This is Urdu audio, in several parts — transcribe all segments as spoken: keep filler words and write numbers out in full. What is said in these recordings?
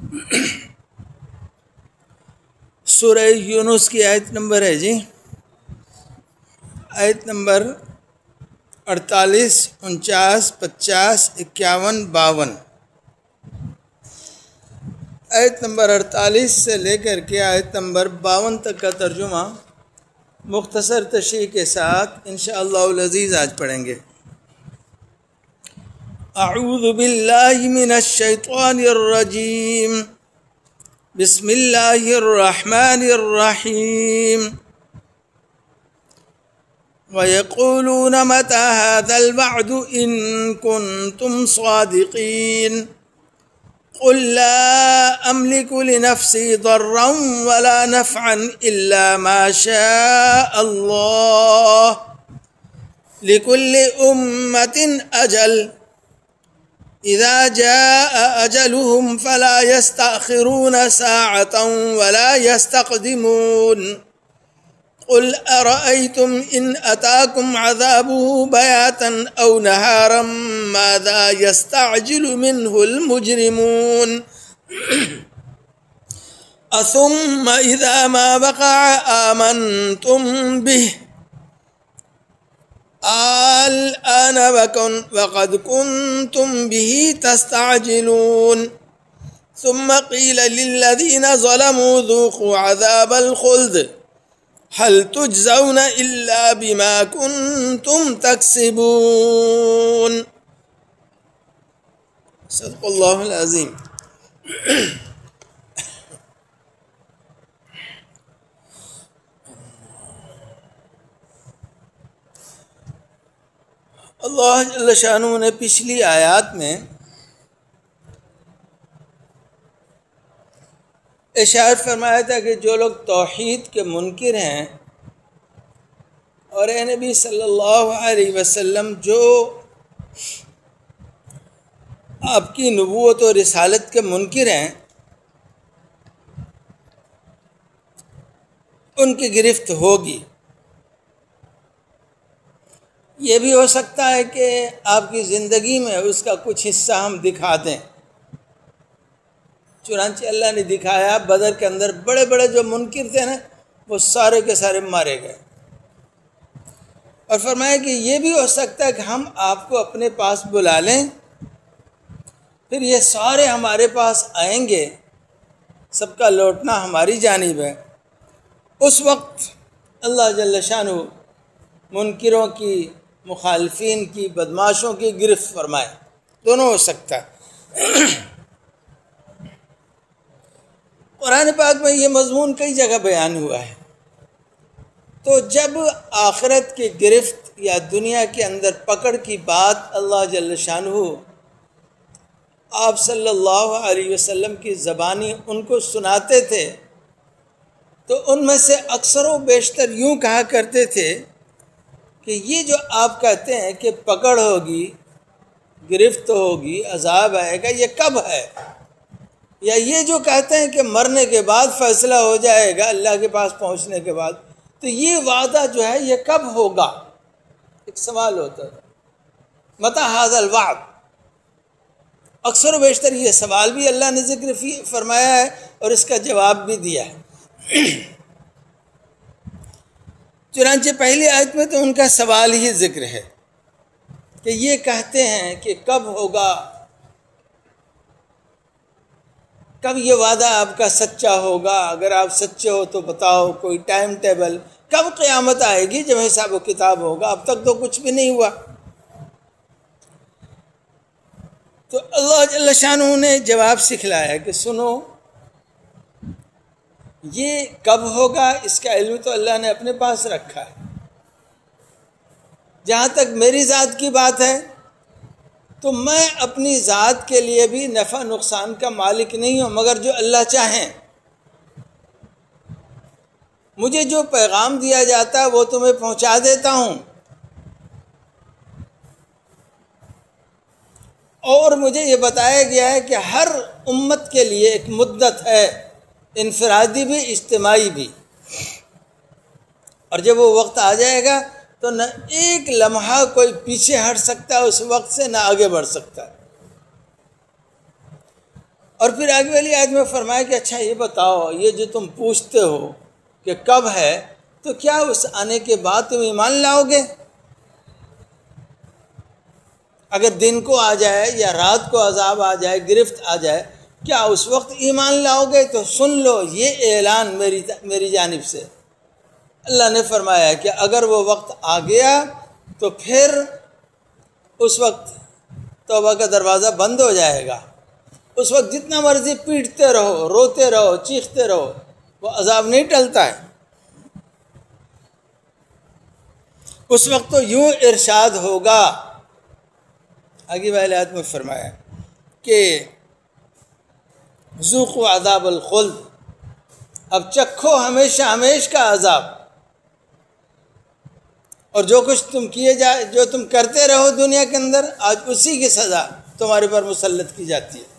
سورہ یونس کی آیت نمبر ہے جی آیت نمبر اڑتالیس، انچاس، پچاس، اکیاون، باون۔ آیت نمبر اڑتالیس سے لے کر کے آیت نمبر باون تک کا ترجمہ مختصر تشریح کے ساتھ انشاءاللہ العزیز آج پڑھیں گے۔ اعوذ باللہ من الشیطان الرجیم، بسم اللہ الرحمن الرحیم۔ وَيَقُولُونَ مَتَى هَذَا الْوَعْدُ إِن كُنتُمْ صَادِقِينَ قُل لَّا أَمْلِكُ لِنَفْسِي ضَرًّا وَلَا نَفْعًا إِلَّا مَا شَاءَ اللَّهُ لِكُلِّ أُمَّةٍ أَجَلٌ إِذَا جَاءَ أَجَلُهُمْ فَلَا يَسْتَأْخِرُونَ سَاعَةً وَلَا يَسْتَقْدِمُونَ قُلْ أَرَأَيْتُمْ إِنْ أَتَاكُمْ عَذَابُهُ بَيَاتًا أَوْ نَهَارًا مَاذَا يَسْتَعْجِلُ مِنْهُ الْمُجْرِمُونَ أَثُمَّ إِذَا مَا وَقَعَ آمَنْتُمْ بِهِ الآن وقد كنتم به تستعجلون ثم قيل للذين ظلموا ذوقوا عذاب الخلد هل تجزون إلا بما كنتم تكسبون۔ صدق اللہ العظیم۔ اللہ جل شانہ نے پچھلی آیات میں ارشاد فرمایا تھا کہ جو لوگ توحید کے منکر ہیں اور اے نبی صلی اللہ علیہ وسلم جو آپ کی نبوت و رسالت کے منکر ہیں ان کی گرفت ہوگی۔ یہ بھی ہو سکتا ہے کہ آپ کی زندگی میں اس کا کچھ حصہ ہم دکھا دیں، چنانچہ اللہ نے دکھایا بدر کے اندر بڑے بڑے جو منکر تھے نا وہ سارے کے سارے مارے گئے، اور فرمایا کہ یہ بھی ہو سکتا ہے کہ ہم آپ کو اپنے پاس بلا لیں، پھر یہ سارے ہمارے پاس آئیں گے، سب کا لوٹنا ہماری جانب ہے۔ اس وقت اللہ جل شانہ منکروں کی، مخالفین کی، بدماشوں کی گرفت فرمائے، دونوں ہو سکتا ہے۔ قرآن پاک میں یہ مضمون کئی جگہ بیان ہوا ہے۔ تو جب آخرت کی گرفت یا دنیا کے اندر پکڑ کی بات اللہ جل شانہ آپ صلی اللہ علیہ وسلم کی زبانی ان کو سناتے تھے تو ان میں سے اکثر و بیشتر یوں کہا کرتے تھے کہ یہ جو آپ کہتے ہیں کہ پکڑ ہوگی، گرفت ہوگی، عذاب آئے گا، یہ کب ہے؟ یا یہ جو کہتے ہیں کہ مرنے کے بعد فیصلہ ہو جائے گا اللہ کے پاس پہنچنے کے بعد، تو یہ وعدہ جو ہے یہ کب ہوگا؟ ایک سوال ہوتا تھا، متی ھذا الوعد۔ اکثر و بیشتر یہ سوال بھی اللہ نے ذکر فرمایا ہے اور اس کا جواب بھی دیا ہے۔ چنانچہ پہلی آیت میں تو ان کا سوال ہی ذکر ہے کہ یہ کہتے ہیں کہ کب ہوگا، کب یہ وعدہ آپ کا سچا ہوگا، اگر آپ سچے ہو تو بتاؤ کوئی ٹائم ٹیبل، کب قیامت آئے گی جب حساب و کتاب ہوگا؟ اب تک تو کچھ بھی نہیں ہوا۔ تو اللہ جل شانہ نے جواب سکھلایا کہ سنو، یہ کب ہوگا اس کا علم تو اللہ نے اپنے پاس رکھا ہے۔ جہاں تک میری ذات کی بات ہے تو میں اپنی ذات کے لیے بھی نفع نقصان کا مالک نہیں ہوں، مگر جو اللہ چاہیں۔ مجھے جو پیغام دیا جاتا ہے وہ تمہیں پہنچا دیتا ہوں، اور مجھے یہ بتایا گیا ہے کہ ہر امت کے لیے ایک مدت ہے، انفرادی بھی، اجتماعی بھی، اور جب وہ وقت آ جائے گا تو نہ ایک لمحہ کوئی پیچھے ہٹ سکتا ہے اس وقت سے، نہ آگے بڑھ سکتا ہے۔ اور پھر آگے والی آیت میں فرمایا کہ اچھا یہ بتاؤ، یہ جو تم پوچھتے ہو کہ کب ہے، تو کیا اس آنے کے بعد تم ایمان لاؤ گے؟ اگر دن کو آ جائے یا رات کو عذاب آ جائے، گرفت آ جائے، کیا اس وقت ایمان لاؤ گے؟ تو سن لو یہ اعلان میری میری جانب سے۔ اللہ نے فرمایا کہ اگر وہ وقت آ گیا تو پھر اس وقت توبہ کا دروازہ بند ہو جائے گا۔ اس وقت جتنا مرضی پیٹتے رہو، روتے رہو، چیختے رہو، وہ عذاب نہیں ٹلتا ہے۔ اس وقت تو یوں ارشاد ہوگا، آگے والی آیت میں فرمایا کہ ذوقوا عذاب الخلد، اب چکھو ہمیشہ ہمیش کا عذاب، اور جو کچھ تم کیے جائے، جو تم کرتے رہو دنیا کے اندر، آج اسی کی سزا تمہارے پر مسلط کی جاتی ہے۔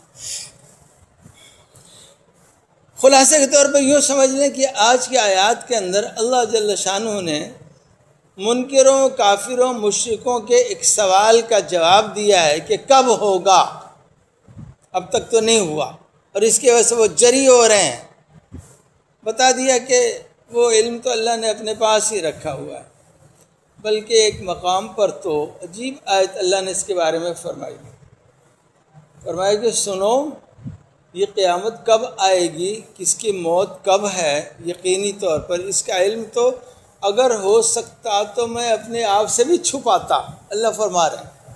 خلاصے کے طور پر یوں سمجھ لیں کہ آج کی آیات کے اندر اللہ جل شانہ نے منکروں، کافروں، مشرکوں کے ایک سوال کا جواب دیا ہے کہ کب ہوگا، اب تک تو نہیں ہوا، اور اس کی وجہ سے وہ جری ہو رہے ہیں۔ بتا دیا کہ وہ علم تو اللہ نے اپنے پاس ہی رکھا ہوا ہے، بلکہ ایک مقام پر تو عجیب آیت اللہ نے اس کے بارے میں فرمائی فرمایا کہ سنو، یہ قیامت کب آئے گی، کس کی موت کب ہے، یقینی طور پر اس کا علم تو اگر ہو سکتا تو میں اپنے آپ سے بھی چھپاتا، اللہ فرما رہے ہیں،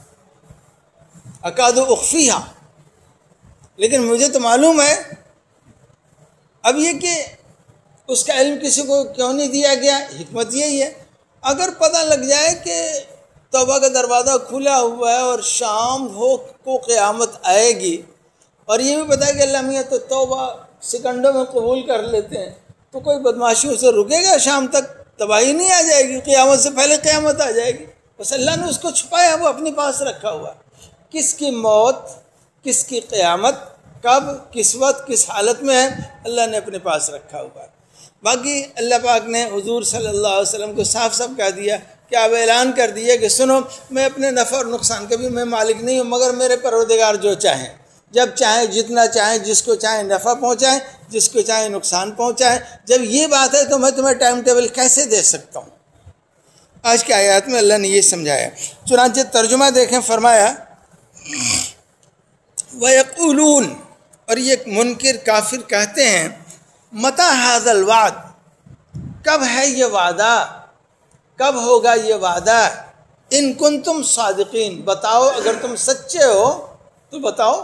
اکاد اخفیہا، لیکن مجھے تو معلوم ہے۔ اب یہ کہ اس کا علم کسی کو کیوں نہیں دیا گیا، حکمت یہی ہے، اگر پتہ لگ جائے کہ توبہ کا دروازہ کھلا ہوا ہے اور شام ہو کو قیامت آئے گی، اور یہ بھی پتہ ہے کہ اللہ میاں تو توبہ سیکنڈوں میں قبول کر لیتے ہیں، تو کوئی بدماشیوں سے رکے گا؟ شام تک تباہی نہیں آ جائے گی، قیامت سے پہلے قیامت آ جائے گی۔ بس اللہ نے اس کو چھپایا، وہ اپنے پاس رکھا ہوا۔ کس کی موت، کس کی قیامت، کب، کس وقت، کس حالت میں ہے، اللہ نے اپنے پاس رکھا ہوا ہے۔ باقی اللہ پاک نے حضور صلی اللہ علیہ وسلم کو صاف صاف کہہ دیا کہ آپ اعلان کر دیے کہ سنو، میں اپنے نفع اور نقصان کا بھی میں مالک نہیں ہوں، مگر میرے پروردگار جو چاہیں، جب چاہیں، جتنا چاہیں، جس کو چاہیں نفع پہنچائیں، جس کو چاہیں نقصان پہنچائیں۔ جب یہ بات ہے تو میں تمہیں ٹائم ٹیبل کیسے دے سکتا ہوں؟ آج کی آیات میں اللہ نے یہ سمجھایا۔ چنانچہ ترجمہ دیکھیں، فرمایا وَيَقُولُونَ، اور یہ منکر کافر کہتے ہیں، مَتَى هَذَا الْوَعْدُ، کب ہے یہ وعدہ، کب ہوگا یہ وعدہ، ان کنتم صادقین، بتاؤ اگر تم سچے ہو تو بتاؤ۔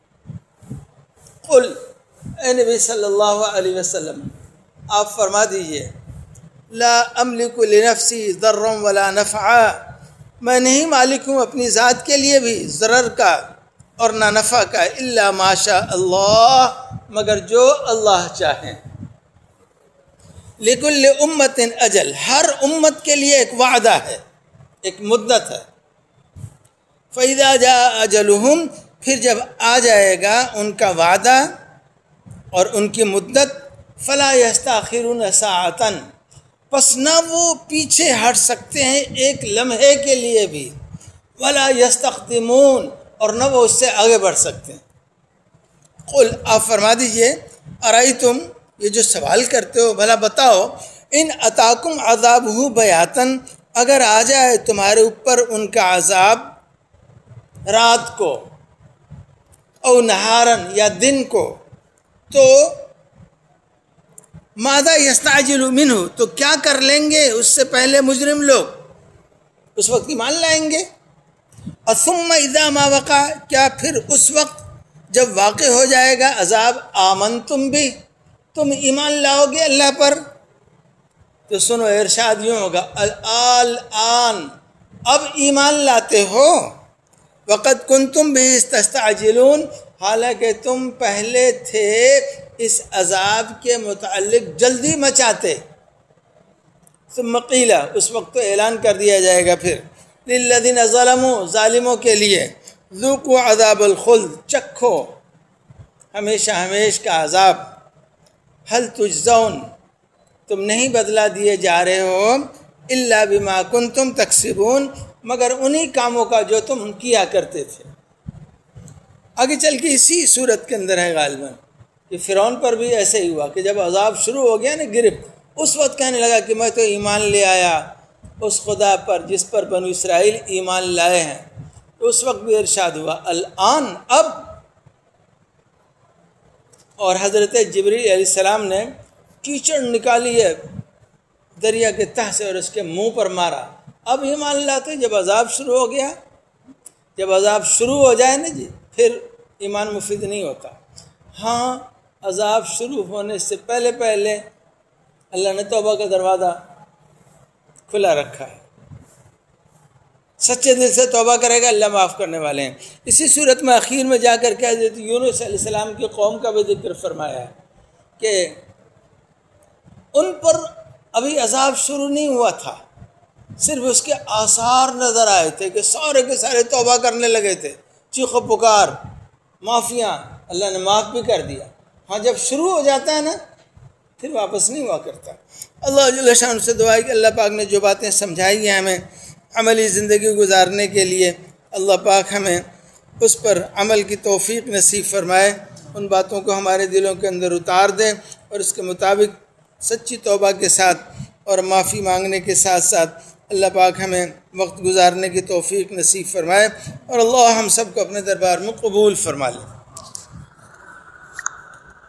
قل، اے نبی صلی اللہ علیہ وسلم آپ فرما دیجئے، لا املک لنفسی ضرا ولا نفعا، میں نہیں مالک ہوں اپنی ذات کے لیے بھی ضرر کا اور نہ نفع کا، الا ما شاء اللہ، مگر جو اللہ چاہیں۔ لکل امت اجل، ہر امت کے لیے ایک وعدہ ہے، ایک مدت ہے۔ فَإِذَا جَاءَ أَجَلُهُمْ، پھر جب آ جائے گا ان کا وعدہ اور ان کی مدت، فَلَا يَسْتَأْخِرُونَ سَاعَةً، پس نہ وہ پیچھے ہٹ سکتے ہیں ایک لمحے کے لیے بھی، وَلَا يَسْتَقْدِمُونَ، اور نہ وہ اس سے آگے بڑھ سکتے ہیں۔ قل، آپ فرما دیجئے، ارائیتم، یہ جو سوال کرتے ہو، بھلا بتاؤ، ان اتاکم عذابہ بیاتن، اگر آ جائے تمہارے اوپر ان کا عذاب رات کو، او نہارن، یا دن کو، تو ماذا یستعجل منہ، تو کیا کر لیں گے اس سے پہلے مجرم لوگ؟ اس وقت ایمان لائیں گے۔ ثم اذا ما وقع، کیا پھر اس وقت جب واقع ہو جائے گا عذاب، آمنتم بھی، تم ایمان لاؤ گے اللہ پر؟ تو سنو، ارشاد یوں ہوگا، الآن، اب ایمان لاتے ہو، وقد کنتم بھی تستعجلون، حالانکہ تم پہلے تھے اس عذاب کے متعلق جلدی مچاتے۔ ثم قیل، اس وقت تو اعلان کر دیا جائے گا پھر، للذین ظلموا، ظالموں کے لیے، ذوقوا عذاب الخلد، چکھو ہمیشہ ہمیش کا عذاب، هل تجزون، تم نہیں بدلہ دیے جا رہے ہو، الا بما کنتم تکسبون، مگر انہی کاموں کا جو تم کیا کرتے تھے۔ آگے چل کے اسی صورت کے اندر ہے غالباً کہ فرعون پر بھی ایسے ہی ہوا کہ جب عذاب شروع ہو گیا نا گرفت، اس وقت کہنے لگا کہ میں تو ایمان لے آیا اس خدا پر جس پر بنو اسرائیل ایمان لائے ہیں. تو اس وقت بھی ارشاد ہوا الآن، اب. اور حضرت جبریل علیہ السلام نے کیچڑ نکالی ہے دریا کے تہ سے اور اس کے منہ پر مارا. اب ایمان لاتے جب عذاب شروع ہو گیا. جب عذاب شروع ہو جائے نا جی پھر ایمان مفید نہیں ہوتا. ہاں عذاب شروع ہونے سے پہلے پہلے اللہ نے توبہ کا دروازہ کھلا رکھا ہے. سچے دل سے توبہ کرے گا اللہ معاف کرنے والے ہیں. اسی صورت میں اخیر میں جا کر کے حضرت یونس علیہ السلام کی قوم کا بھی ذکر فرمایا ہے کہ ان پر ابھی عذاب شروع نہیں ہوا تھا، صرف اس کے آثار نظر آئے تھے کہ سارے کے سارے توبہ کرنے لگے تھے، چیخ و پکار، معافیاں، اللہ نے معاف بھی کر دیا. ہاں جب شروع ہو جاتا ہے نا پھر واپس نہیں ہوا کرتا. اللہ جل شان سے دعا ہے کہ اللہ پاک نے جو باتیں سمجھائی ہیں ہمیں عملی زندگی گزارنے کے لیے، اللہ پاک ہمیں اس پر عمل کی توفیق نصیب فرمائے، ان باتوں کو ہمارے دلوں کے اندر اتار دیں اور اس کے مطابق سچی توبہ کے ساتھ اور معافی مانگنے کے ساتھ ساتھ اللہ پاک ہمیں وقت گزارنے کی توفیق نصیب فرمائے اور اللہ ہم سب کو اپنے دربار میں قبول فرما لے.